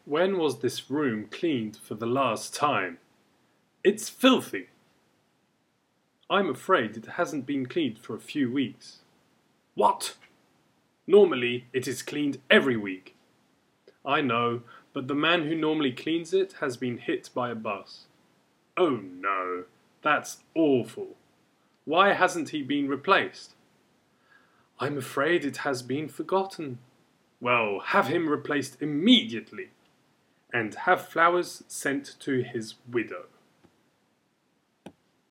When was this room cleaned for the last time? It's filthy. I'm afraid it hasn't been cleaned for a few weeks. What? Normally, it is cleaned every week. I know, but the man who normally cleans it has been hit by a bus. Oh no, that's awful. Why hasn't he been replaced? I'm afraid it has been forgotten. Well, have him replaced immediately, and have flowers sent to his widow.